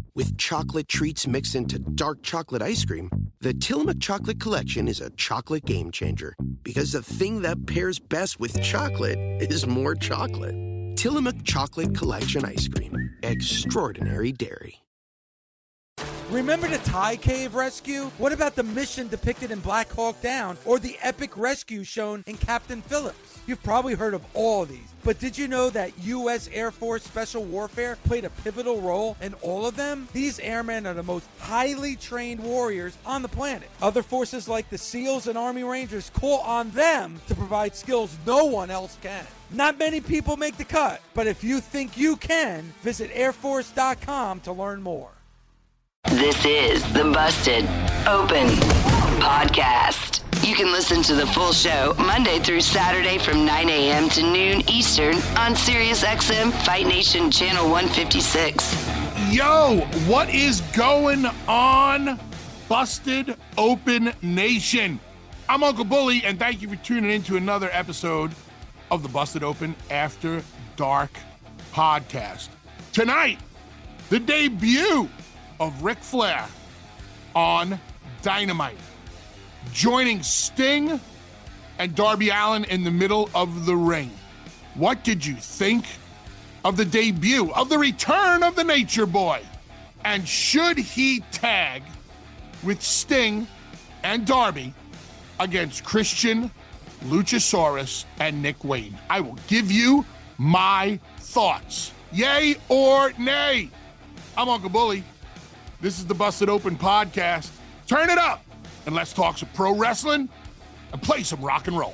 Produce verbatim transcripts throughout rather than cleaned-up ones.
With chocolate treats mixed into dark chocolate ice cream, the Tillamook Chocolate Collection is a chocolate game changer. Because the thing that pairs best with chocolate is more chocolate. Tillamook Chocolate Collection Ice Cream. Extraordinary dairy. Remember the Thai Cave rescue? What about the mission depicted in Black Hawk Down or the epic rescue shown in Captain Phillips? You've probably heard of all these, but did you know that U S Air Force Special Warfare played a pivotal role in all of them? These airmen are the most highly trained warriors on the planet. Other forces like the SEALs and Army Rangers call on them to provide skills no one else can. Not many people make the cut, but if you think you can, visit air force dot com to learn more. This is the Busted Open Podcast. You can listen to the full show Monday through Saturday from nine a.m. to noon Eastern on SiriusXM Fight Nation Channel one fifty-six. Yo, what is going on, Busted Open Nation? I'm Uncle Bully, and thank you for tuning in to another episode of the Busted Open After Dark podcast. Tonight, the debut of Ric Flair on Dynamite, joining Sting and Darby Allin in the middle of the ring. What did you think of the debut, of the return of the Nature Boy? And should he tag with Sting and Darby against Christian, Luchasaurus, and Nick Wayne? I will give you my thoughts. Yay or nay? I'm Uncle Bully. This is the Busted Open Podcast. Turn it up and let's talk some pro wrestling and play some rock and roll.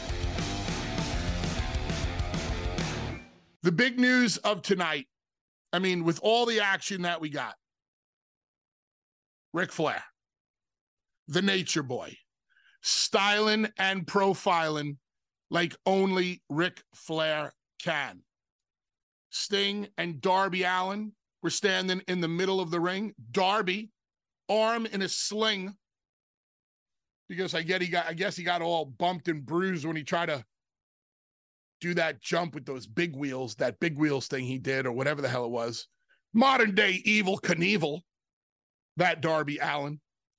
The big news of tonight, I mean, with all the action that we got, Ric Flair, the Nature Boy, styling and profiling like only Ric Flair can. Sting and Darby Allin were standing in the middle of the ring. Darby, arm in a sling, because I get he got I guess he got all bumped and bruised when he tried to do that jump with those big wheels, that big wheels thing he did, or whatever the hell it was. Modern day Evel Knievel, that Darby Allin.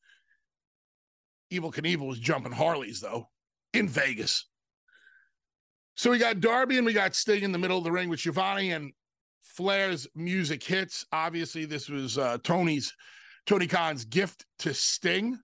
Evel Knievel was jumping Harleys, though, in Vegas. So we got Darby and we got Sting in the middle of the ring with Schiavone, and Flair's music hits. Obviously, this was uh, Tony's, Tony Khan's gift to Sting.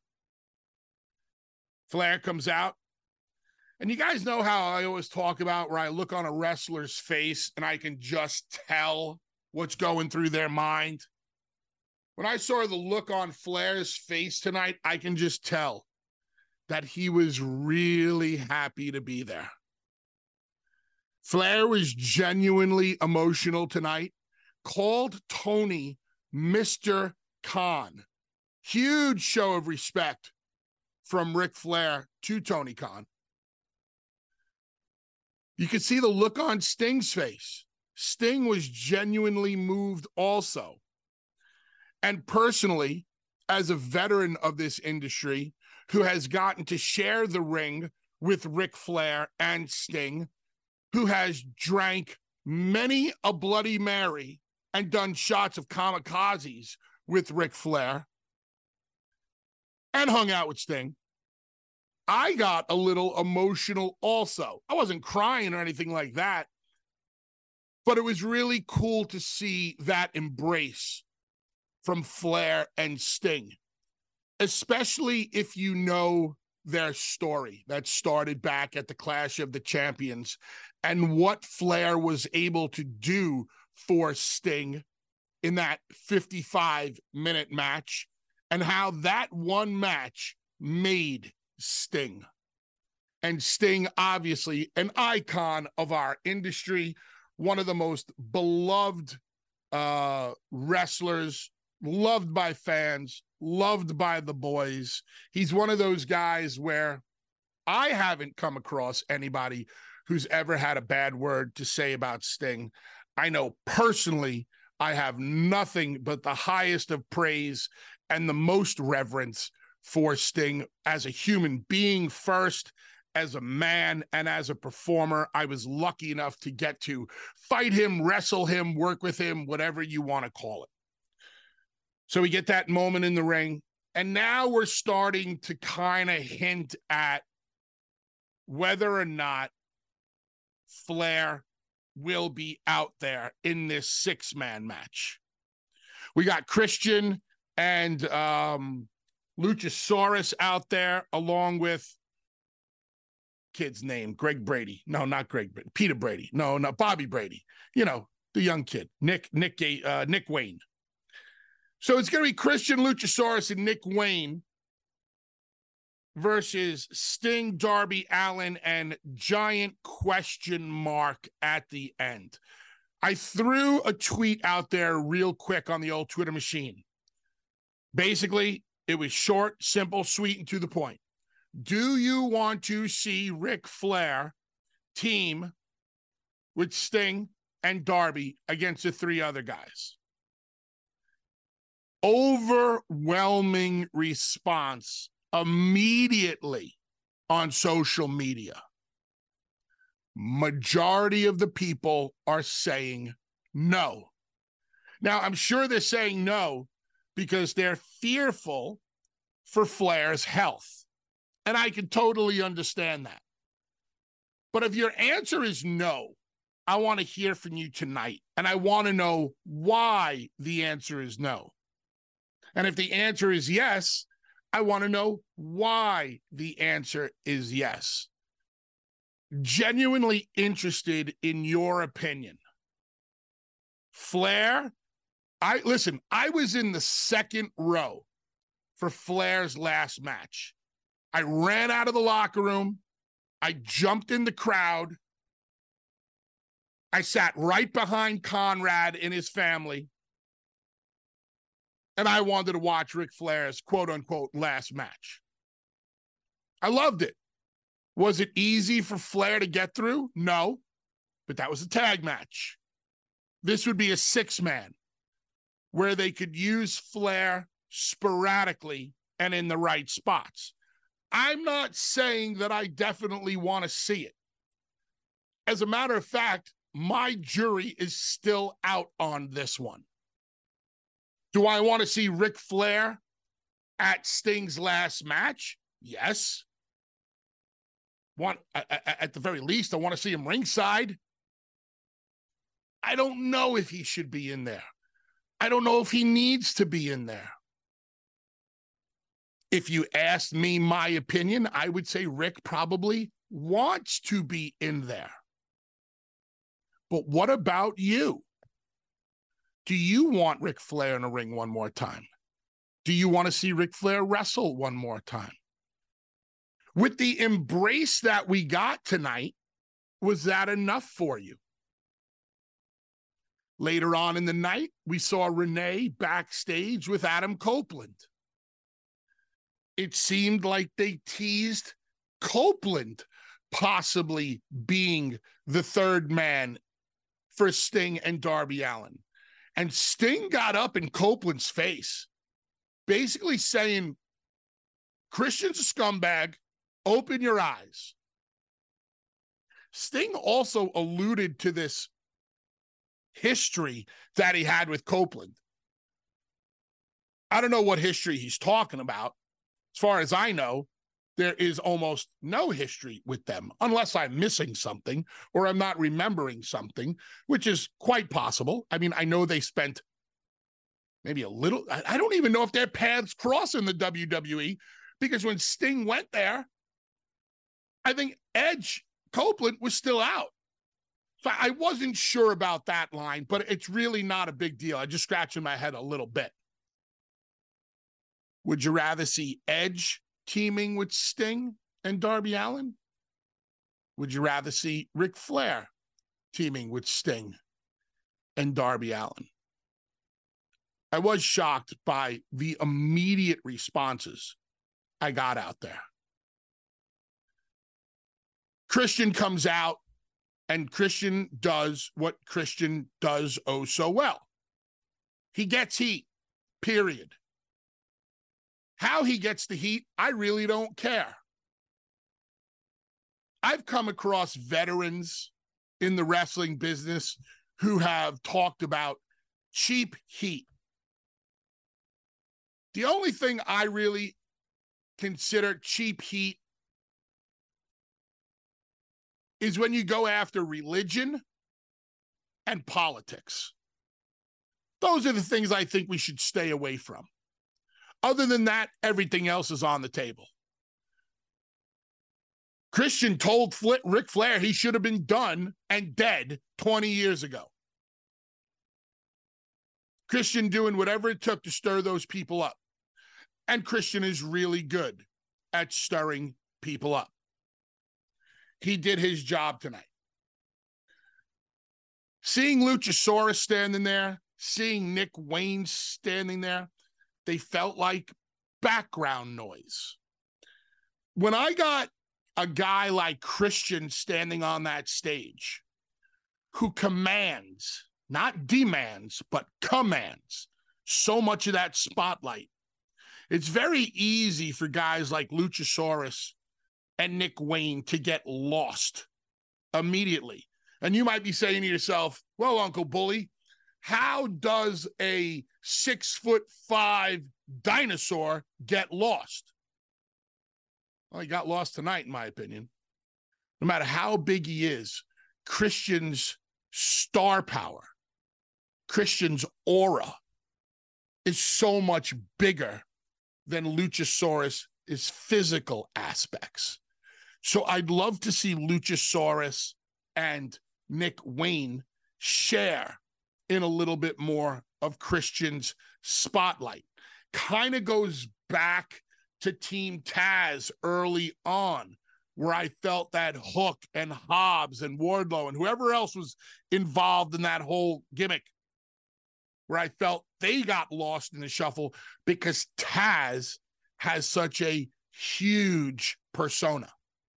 Flair comes out. And you guys know how I always talk about where I look on a wrestler's face and I can just tell what's going through their mind. When I saw the look on Flair's face tonight, I can just tell that he was really happy to be there. Flair was genuinely emotional tonight, called Tony Mister Khan. Huge show of respect from Ric Flair to Tony Khan. You could see the look on Sting's face. Sting was genuinely moved also. And personally, as a veteran of this industry who has gotten to share the ring with Ric Flair and Sting, who has drank many a Bloody Mary and done shots of kamikazes with Ric Flair and hung out with Sting, I got a little emotional also. I wasn't crying or anything like that, but it was really cool to see that embrace from Flair and Sting, especially if you know their story that started back at the Clash of the Champions and what Flair was able to do for Sting in that fifty-five minute match, and how that one match made Sting. And Sting, obviously an icon of our industry, one of the most beloved uh, wrestlers, loved by fans, loved by the boys. He's one of those guys where I haven't come across anybody who's ever had a bad word to say about Sting. I know personally I have nothing but the highest of praise and the most reverence for Sting as a human being first, as a man, and as a performer. I was lucky enough to get to fight him, wrestle him, work with him, whatever you want to call it. So we get that moment in the ring. And now we're starting to kind of hint at whether or not Flair will be out there in this six-man match. We got Christian and um, Luchasaurus out there, along with kid's name, Greg Brady. No, not Greg Brady. Peter Brady. No, not Bobby Brady. You know, the young kid, Nick, Nick, uh, Nick Wayne. So it's going to be Christian, Luchasaurus, and Nick Wayne versus Sting, Darby Allin, and giant question mark at the end. I threw a tweet out there real quick on the old Twitter machine. Basically, it was short, simple, sweet, and to the point. Do you want to see Ric Flair team with Sting and Darby against the three other guys? Overwhelming response immediately on social media. Majority of the people are saying no. Now, I'm sure they're saying no because they're fearful for Flair's health. And I can totally understand that. But if your answer is no, I want to hear from you tonight. And I want to know why the answer is no. And if the answer is yes, I want to know why the answer is yes. Genuinely interested in your opinion. Flair, I listen, I was in the second row for Flair's last match. I ran out of the locker room. I jumped in the crowd. I sat right behind Conrad and his family. And I wanted to watch Ric Flair's quote-unquote last match. I loved it. Was it easy for Flair to get through? No, but that was a tag match. This would be a six-man where they could use Flair sporadically and in the right spots. I'm not saying that I definitely want to see it. As a matter of fact, my jury is still out on this one. Do I want to see Ric Flair at Sting's last match? Yes. Want, at the very least, I want to see him ringside. I don't know if he should be in there. I don't know if he needs to be in there. If you asked me my opinion, I would say Rick probably wants to be in there. But what about you? Do you want Ric Flair in a ring one more time? Do you want to see Ric Flair wrestle one more time? With the embrace that we got tonight, was that enough for you? Later on in the night, we saw Renee backstage with Adam Copeland. It seemed like they teased Copeland possibly being the third man for Sting and Darby Allin. And Sting got up in Copeland's face, basically saying, Christian's a scumbag, open your eyes. Sting also alluded to this history that he had with Copeland. I don't know what history he's talking about. As far as I know, there is almost no history with them, unless I'm missing something or I'm not remembering something, which is quite possible. I mean, I know they spent maybe a little, I don't even know if their paths cross in the W W E, because when Sting went there, I think Edge Copeland was still out. So I wasn't sure about that line, but it's really not a big deal. I just scratching my head a little bit. Would you rather see Edge teaming with Sting and Darby Allin? Would you rather see Ric Flair teaming with Sting and Darby Allin? I was shocked by the immediate responses I got out there. Christian comes out, and Christian does what Christian does oh so well. He gets heat, period. How he gets the heat, I really don't care. I've come across veterans in the wrestling business who have talked about cheap heat. The only thing I really consider cheap heat is when you go after religion and politics. Those are the things I think we should stay away from. Other than that, everything else is on the table. Christian told Fl- Ric Flair he should have been done and dead twenty years ago. Christian doing whatever it took to stir those people up. And Christian is really good at stirring people up. He did his job tonight. Seeing Luchasaurus standing there, seeing Nick Wayne standing there, they felt like background noise. When I got a guy like Christian standing on that stage who commands, not demands, but commands so much of that spotlight, it's very easy for guys like Luchasaurus and Nick Wayne to get lost immediately. And you might be saying to yourself, well, Uncle Bully, how does a six foot five dinosaur get lost? Well, he got lost tonight, in my opinion. No matter how big he is, Christian's star power, Christian's aura is so much bigger than Luchasaurus' physical aspects. So I'd love to see Luchasaurus and Nick Wayne share in a little bit more of Christian's spotlight. Kind of goes back to Team Taz early on, where I felt that Hook and Hobbs and Wardlow and whoever else was involved in that whole gimmick, where I felt they got lost in the shuffle because Taz has such a huge persona.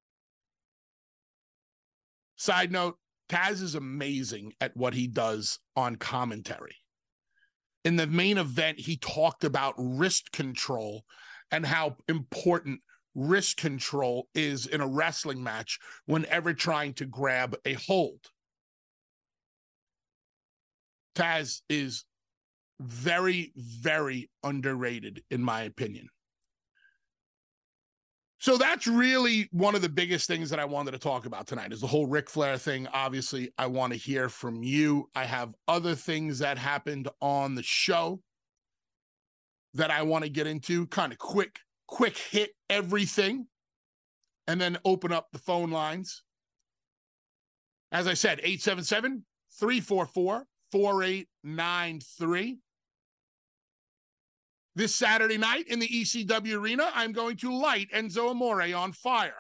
Side note, Taz is amazing at what he does on commentary. In the main event, he talked about wrist control and how important wrist control is in a wrestling match whenever trying to grab a hold. Taz is very, very underrated, in my opinion. So that's really one of the biggest things that I wanted to talk about tonight is the whole Ric Flair thing. Obviously, I want to hear from you. I have other things that happened on the show that I want to get into, kind of quick, quick hit everything, and then open up the phone lines. As I said, eight seven seven, three four four, four eight nine three. This Saturday night in the E C W Arena, I'm going to light Enzo Amore on fire.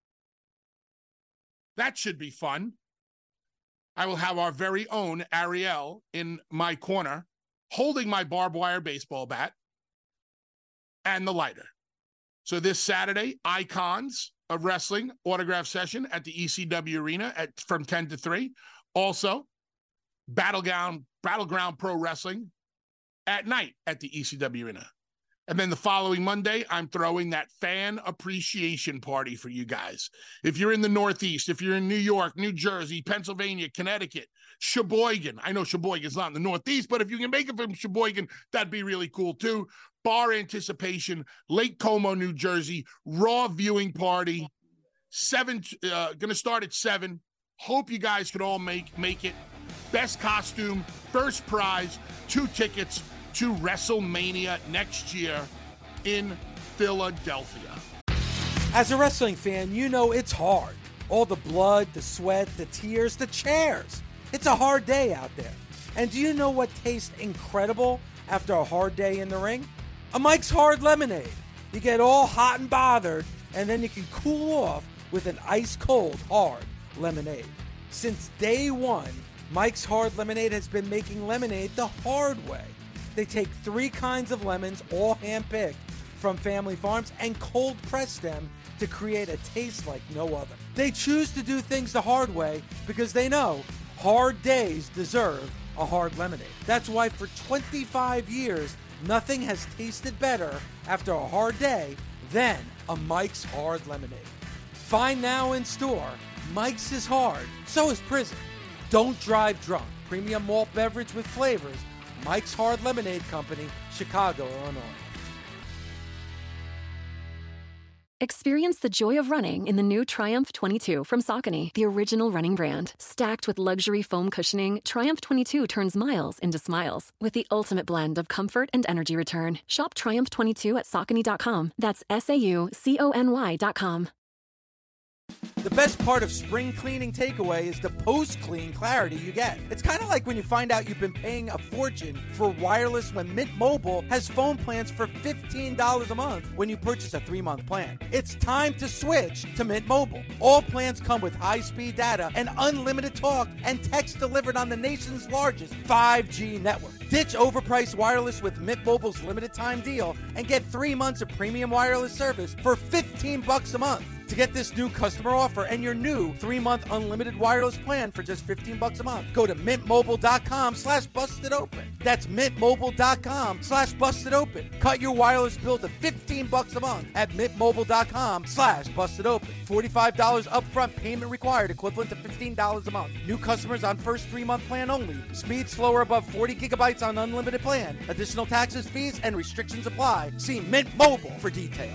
That should be fun. I will have our very own Ariel in my corner, holding my barbed wire baseball bat and the lighter. So this Saturday, Icons of Wrestling autograph session at the E C W Arena at from ten to three. Also, Battleground, Battleground Pro Wrestling at night at the E C W Arena. And then the following Monday, I'm throwing that fan appreciation party for you guys. If you're in the Northeast, if you're in New York, New Jersey, Pennsylvania, Connecticut, Sheboygan. I know Sheboygan's not in the Northeast, but if you can make it from Sheboygan, that'd be really cool too. Bar Anticipation, Lake Como, New Jersey, Raw viewing party. Seven, uh, gonna start at seven. Hope you guys could all make, make it. Best costume, first prize, two tickets to WrestleMania next year in Philadelphia. As a wrestling fan, you know it's hard. All the blood, the sweat, the tears, the chairs. It's a hard day out there. And do you know what tastes incredible after a hard day in the ring? A Mike's Hard Lemonade. You get all hot and bothered, and then you can cool off with an ice-cold hard lemonade. Since day one, Mike's Hard Lemonade has been making lemonade the hard way. They take three kinds of lemons, all hand-picked from family farms, and cold press them to create a taste like no other. They choose to do things the hard way because they know hard days deserve a hard lemonade. That's why for twenty-five years, nothing has tasted better after a hard day than a Mike's Hard Lemonade. Find now in store, Mike's is hard, so is prison. Don't drive drunk. Premium malt beverage with flavors. Mike's Hard Lemonade Company, Chicago, Illinois. Experience the joy of running in the new Triumph twenty-two from Saucony, the original running brand. Stacked with luxury foam cushioning, Triumph twenty-two turns miles into smiles with the ultimate blend of comfort and energy return. Shop Triumph twenty-two at Saucony dot com. That's S A U C O N Y dot com. The best part of spring cleaning takeaway is the post-clean clarity you get. It's kind of like when you find out you've been paying a fortune for wireless when Mint Mobile has phone plans for fifteen dollars a month when you purchase a three-month plan. It's time to switch to Mint Mobile. All plans come with high-speed data and unlimited talk and text delivered on the nation's largest five G network. Ditch overpriced wireless with Mint Mobile's limited time deal and get three months of premium wireless service for fifteen bucks a month. To get this new customer offer and your new three-month unlimited wireless plan for just fifteen bucks a month, go to mintmobile.com slash busted open. That's mintmobile.com slash busted open. Cut your wireless bill to fifteen bucks a month at mintmobile.com slash busted open. forty-five dollars upfront payment required, equivalent to fifteen dollars a month. New customers on first three-month plan only. Speed slower above forty gigabytes on unlimited plan. Additional taxes, fees, and restrictions apply. See Mint Mobile for details.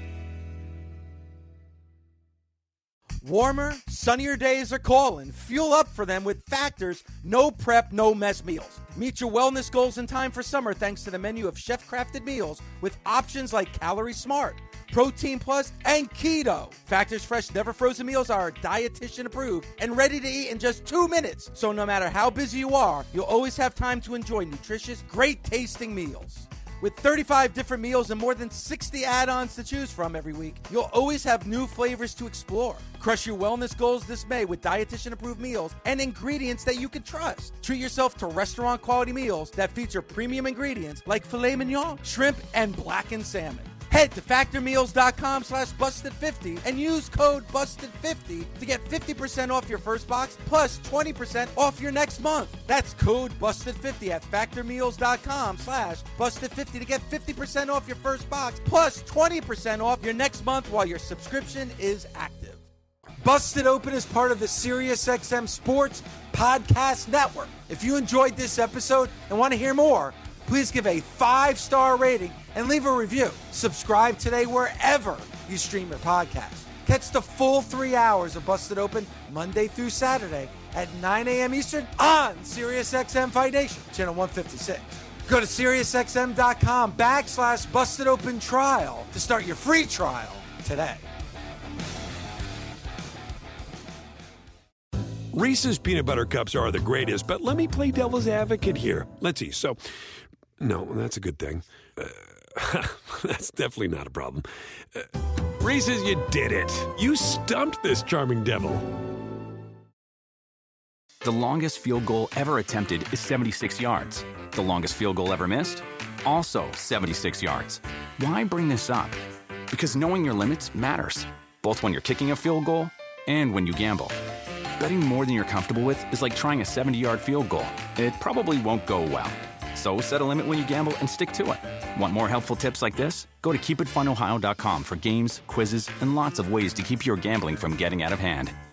Warmer, sunnier days are calling. Fuel up for them with Factor's no prep, no mess meals. Meet your wellness goals in time for summer thanks to the menu of chef-crafted meals with options like Calorie Smart, Protein Plus, and Keto. Factor's fresh, never frozen meals are dietitian approved and ready to eat in just two minutes. So no matter how busy you are, you'll always have time to enjoy nutritious, great tasting meals. With thirty-five different meals and more than sixty add-ons to choose from every week, you'll always have new flavors to explore. Crush your wellness goals this May with dietitian-approved meals and ingredients that you can trust. Treat yourself to restaurant-quality meals that feature premium ingredients like filet mignon, shrimp, and blackened salmon. Head to factormeals.com slash busted50 and use code busted fifty to get fifty percent off your first box plus twenty percent off your next month. That's code busted fifty at factormeals.com slash busted50 to get fifty percent off your first box plus twenty percent off your next month while your subscription is active. Busted Open is part of the SiriusXM Sports Podcast Network. If you enjoyed this episode and want to hear more, please give a five-star rating and leave a review. Subscribe today wherever you stream your podcast. Catch the full three hours of Busted Open Monday through Saturday at nine a.m. Eastern on SiriusXM Fight Nation, channel one fifty-six. Go to SiriusXM.com backslash Busted Open Trial to start your free trial today. Reese's Peanut Butter Cups are the greatest, but let me play devil's advocate here. Let's see. So, no, that's a good thing. Uh, that's definitely not a problem. Uh, Reese's, you did it. You stumped this charming devil. The longest field goal ever attempted is seventy-six yards. The longest field goal ever missed? Also seventy-six yards. Why bring this up? Because knowing your limits matters, both when you're kicking a field goal and when you gamble. Betting more than you're comfortable with is like trying a seventy-yard field goal. It probably won't go well. So set a limit when you gamble and stick to it. Want more helpful tips like this? Go to keep it fun ohio dot com for games, quizzes, and lots of ways to keep your gambling from getting out of hand.